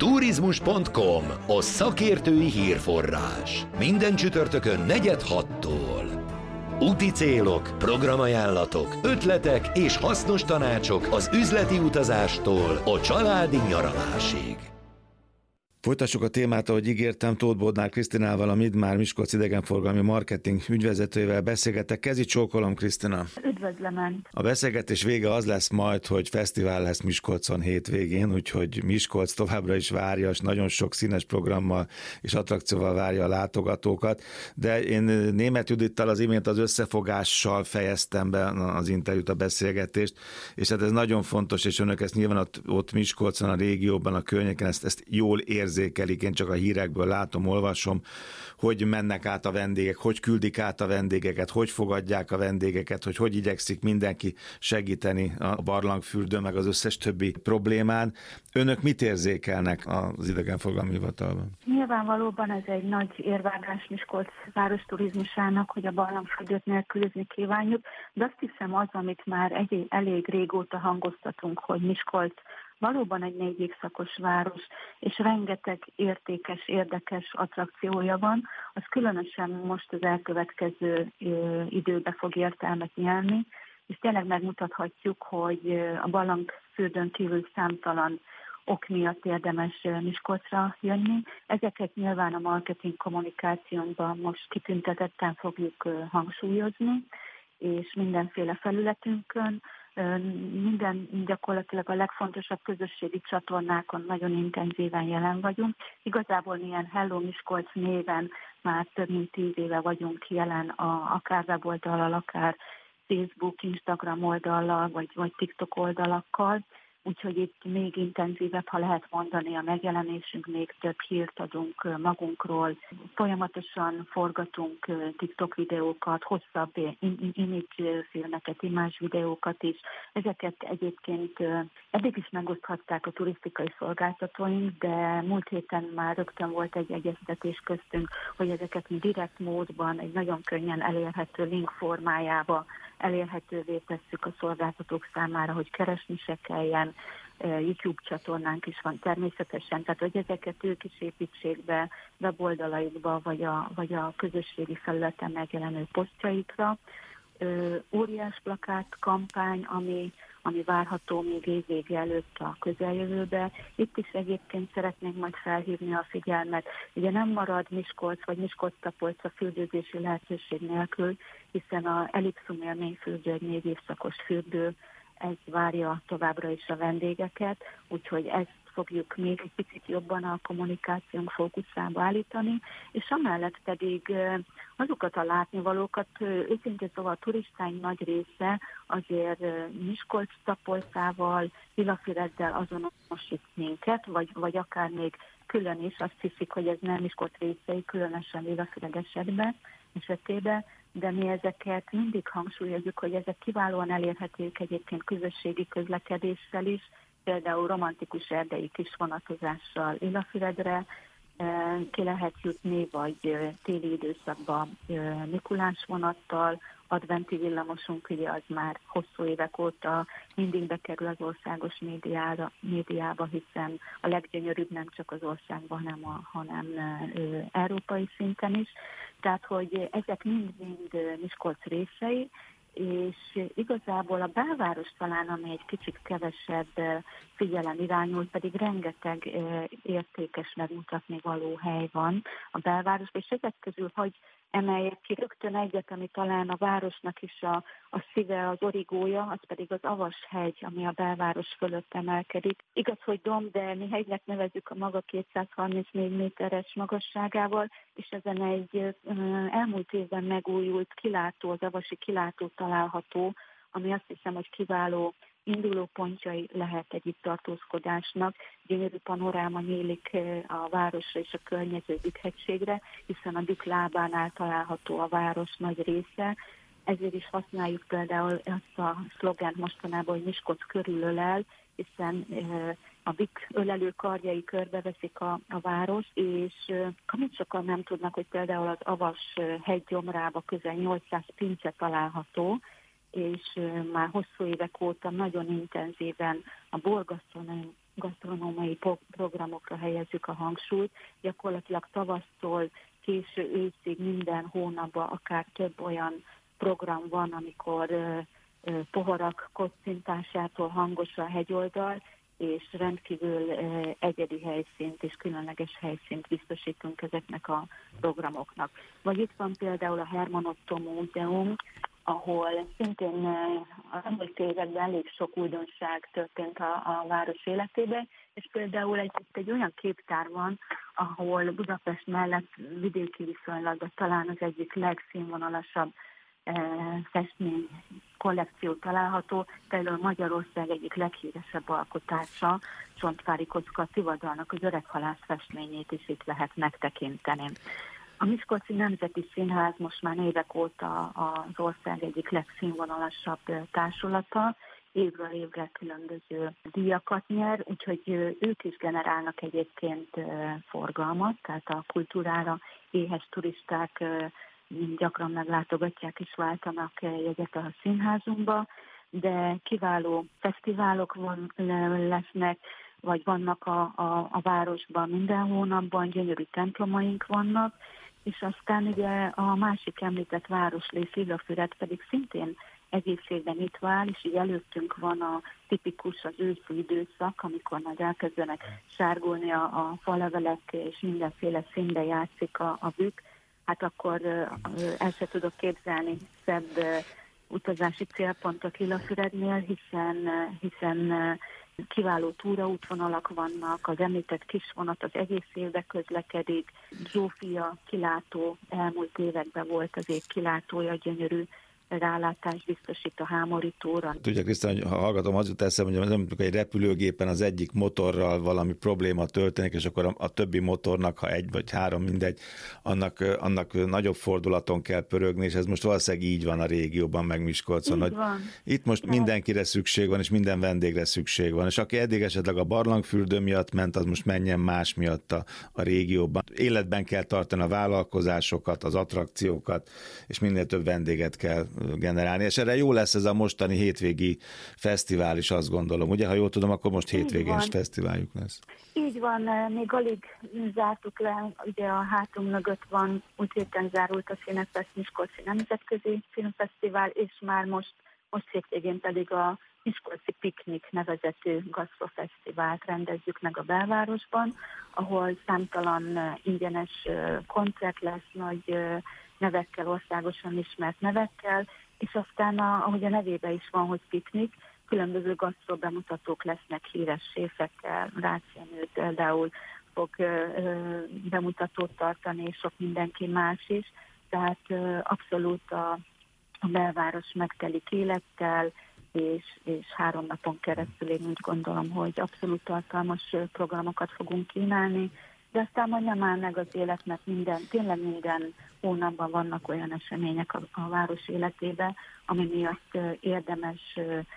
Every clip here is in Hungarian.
Turizmus.com, a szakértői hírforrás. Minden csütörtökön 4-6-tól. Úti célok, programajánlatok, ötletek és hasznos tanácsok az üzleti utazástól a családi nyaralásig. Folytassuk a témát, ahogy ígértem, Tóth Bodnár Krisztinával, a Midmar Miskolc idegenforgalmi marketing ügyvezetőjével beszélgetek. Kezi csókolom, Krisztina! Üdvözlöm! A beszélgetés vége az lesz majd, hogy fesztivál lesz Miskolcon hétvégén, úgyhogy Miskolc továbbra is várja, és nagyon sok színes programmal és attrakcióval várja a látogatókat. De én Németh Judittal az imént az összefogással fejeztem be az interjút, a beszélgetést, és hát ez nagyon fontos, és önök ezt nyilván ott Miskolcon, a régióban, a környéken ezt jól érzékelik, én csak a hírekből látom, olvasom, hogy mennek át a vendégek, hogy küldik át a vendégeket, hogy fogadják a vendégeket, hogy igyekszik mindenki segíteni a barlangfürdőn, meg az összes többi problémán. Önök mit érzékelnek az idegenforgalmi hivatalban? Nyilvánvalóban ez egy nagy érvágás Miskolc város turizmusának, hogy a barlangfürdőt nélkülözni kívánjuk, de azt hiszem az, amit már elég régóta hangoztatunk, hogy Miskolc valóban egy 4 évszakos város, és rengeteg értékes, érdekes attrakciója van, az különösen most az elkövetkező időbe fog értelmet nyerni, és tényleg megmutathatjuk, hogy a barlangfürdőn kívül számtalan ok miatt érdemes Miskolcra jönni. Ezeket nyilván a marketing kommunikációnkban most kitüntetetten fogjuk hangsúlyozni, és mindenféle felületünkön, gyakorlatilag a legfontosabb közösségi csatornákon nagyon intenzíven jelen vagyunk. Igazából ilyen Hello Miskolc néven már több mint 10 éve vagyunk jelen, akár weboldallal, akár Facebook, Instagram oldallal, vagy TikTok oldalakkal. Úgyhogy itt még intenzívebb, ha lehet mondani, a megjelenésünk, még több hírt adunk magunkról. Folyamatosan forgatunk TikTok videókat, hosszabb image filmeket, image videókat is. Ezeket egyébként eddig is megoszthatták a turisztikai szolgáltatóink, de múlt héten már rögtön volt egy egyeztetés köztünk, hogy ezeket mi direkt módban, egy nagyon könnyen elérhető link formájába elérhetővé tesszük a szolgáltatók számára, hogy keresni se kelljen. YouTube csatornánk is van természetesen, tehát hogy ezeket ők is építsék be weboldalaikba, vagy a közösségi felületen megjelenő posztjaikra. Óriás plakát kampány, ami várható még évvége előtt a közeljövőbe. Itt is egyébként szeretnénk majd felhívni a figyelmet. Ugye nem marad Miskolc vagy Miskolc-Tapolca fürdőzési lehetőség nélkül, hiszen a Elipszum élményfürdő egy 4 évszakos fürdő, ez várja továbbra is a vendégeket, úgyhogy ezt fogjuk még egy picit jobban a kommunikációnk fókuszába állítani, és amellett pedig azokat a látnivalókat, őszintén szóval a turistáink nagy része azért Miskolc-Tapolcával, Villafüreddel azonosít minket, vagy akár még külön is azt hiszik, hogy ez nem Miskolc részei, különösen Villafüred esetében, de mi ezeket mindig hangsúlyozunk, hogy ezek kiválóan elérhetők egyébként közösségi közlekedéssel is, például romantikus erdei kis vonatozással Villafüredre ki lehet jutni, vagy téli időszakban Mikulás vonattal, adventi villamosunk, ugye az már hosszú évek óta mindig bekerül az országos médiába, hiszen a leggyönyörűbb nem csak az országban, hanem európai szinten is. Tehát, hogy ezek mind-mind Miskolc részei, és igazából a belváros talán, ami egy kicsit kevesebb figyelem irányul, pedig rengeteg értékes megmutatni való hely van a belvárosban, és ezek közül, hogy emeljek ki rögtön egyet, ami talán a városnak is a szíve, az origója, az pedig az Avashegy, ami a belváros fölött emelkedik. Igaz, hogy domb, de mi hegynek nevezzük a maga 234 méteres magasságával, és ezen egy elmúlt évben megújult kilátó, az avasi kilátó található, ami azt hiszem, hogy kiváló indulópontjai lehet egy itt tartózkodásnak. Gyönyörű panoráma nyílik a városra és a környező Bükk-hegységre, hiszen a Bükk lábánál található a város nagy része. Ezért is használjuk például azt a szlogent mostanában, hogy Miskolc körülölel, hiszen a Bükk ölelő karjai körbeveszik a város, és amit sokan nem tudnak, hogy például az Avas hegy gyomrába közel 800 pince található, és már hosszú évek óta nagyon intenzíven a borgasztronómiai gasztronómiai programokra helyezzük a hangsúlyt. Gyakorlatilag tavasztól késő őszig minden hónapban akár több olyan program van, amikor poharak kocintásától hangos a hegyoldal, és rendkívül egyedi helyszínt és különleges helyszínt biztosítunk ezeknek a programoknak. Vagy itt van például a Herman Otto Múzeum, ahol szintén az elmúlt években elég sok újdonság történt a város életében, és például egy olyan képtár van, ahol Budapest mellett vidéki viszonylatban talán az egyik legszínvonalasabb festmény kollekció található, például Magyarország egyik leghíresebb alkotása, Csontvári Kocka Tivadalnak az Öreghalász festményét is itt lehet megtekinteni. A Miskolci Nemzeti Színház most már évek óta az ország egyik legszínvonalasabb társulata, évről évre különböző díjakat nyer, úgyhogy ők is generálnak egyébként forgalmat, tehát a kultúrára éhes turisták gyakran meglátogatják és váltanak jegyet a színházunkba, de kiváló fesztiválok lesznek, vagy vannak a városban minden hónapban, gyönyörű templomaink vannak, és aztán ugye a másik említett városrész Illafüred pedig szintén egész évben nyitva áll, és így előttünk van a tipikus az őszi időszak, amikor majd elkezdenek sárgulni a falevelek, és mindenféle színbe játszik a bükk. Hát akkor el se tudok képzelni szebb utazási célpontot Illafürednél, hiszen kiváló túraútvonalak vannak, az említett kisvonat az egész évben közlekedik, Zsófia kilátó elmúlt években volt az ég kilátója, gyönyörű rálátást biztosít a Hámorítóra. Tudja, Krisztina, ha hallgatom, az jut eszembe, hogy nem egy repülőgépen az egyik motorral valami probléma történik, és akkor a többi motornak, ha egy vagy három, mindegy, annak nagyobb fordulaton kell pörögni, és ez most valószínűleg így van a régióban, meg Miskolcon, hogy itt most mindenkire szükség van, és minden vendégre szükség van, és aki eddig esetleg a barlangfürdő miatt ment, az most menjen más miatt a régióban. Életben kell tartani a vállalkozásokat, az attrakciókat, és minél több vendéget kell generálni, és erre jó lesz ez a mostani hétvégi fesztivál is, azt gondolom. Ugye, ha jól tudom, akkor most hétvégén is fesztiváljuk lesz. Így van, még alig zártuk le, ugye a hátunk mögött van, úgy héten zárult a Színefest Miskolci Nemzetközi Filmfesztivál, és már most hétvégén pedig a Miskolci Piknik nevezetű gasztrofesztivált rendezzük meg a belvárosban, ahol számtalan ingyenes koncert lesz, nagy nevekkel, országosan ismert nevekkel, és aztán, ahogy a nevében is van, hogy piknik, különböző gasztro bemutatók lesznek híres séfekkel, Rácz Jenő például fog bemutatót tartani, és sok mindenki más is, tehát abszolút a belváros megtelik élettel, és 3 napon keresztül én úgy gondolom, hogy abszolút tartalmas programokat fogunk kínálni, de aztán majd nem áll meg az élet, mert tényleg minden hónapban vannak olyan események a város életében, ami miatt érdemes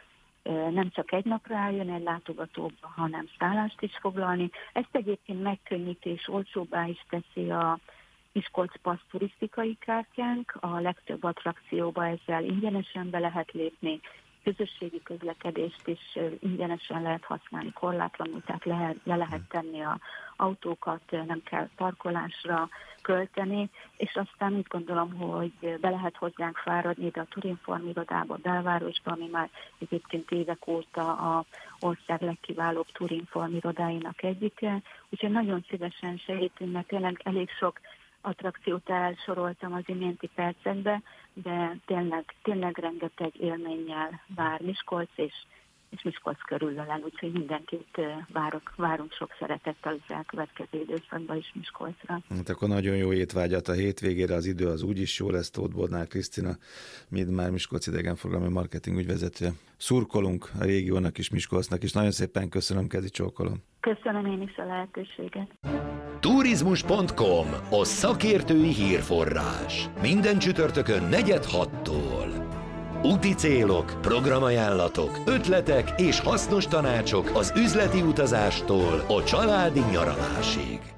nem csak egy napra eljönni egy látogatóba, hanem szállást is foglalni. Ezt egyébként megkönnyíti és olcsóbbá is teszi a Miskolc Passz turisztikai kártyánk. A legtöbb attrakcióba ezzel ingyenesen be lehet lépni, közösségi közlekedést is ingyenesen lehet használni, korlátlanul, tehát le lehet tenni az autókat, nem kell parkolásra költeni, és aztán úgy gondolom, hogy be lehet hozzánk fáradni ide a Turinform irodába, belvárosba, ami már egyébként évek óta az ország legkiválóbb Turinform irodáinak egyike, úgyhogy nagyon szívesen segítünk, mert tényleg elég sok attrakciót elsoroltam az iménti percekbe, de tényleg rengeteg élménnyel vár Miskolc, és Miskolc körülölel, úgyhogy mindenkit várunk sok szeretettel az elkövetkező időszakban is Miskolcra. Hát akkor nagyon jó étvágyat a hétvégére, az idő az úgyis jó lesz. Tóth Bodnár Krisztina, Midmár Miskolc idegenforgalmi marketing ügyvezetője. Szurkolunk a régiónak is, Miskolcnak is. Nagyon szépen köszönöm, kezi csókolom. Köszönöm én is a lehetőséget. Turizmus.com, a szakértői hírforrás. Minden csütörtökön 4-6-tól. Úti célok, programajánlatok, ötletek és hasznos tanácsok az üzleti utazástól a családi nyaralásig.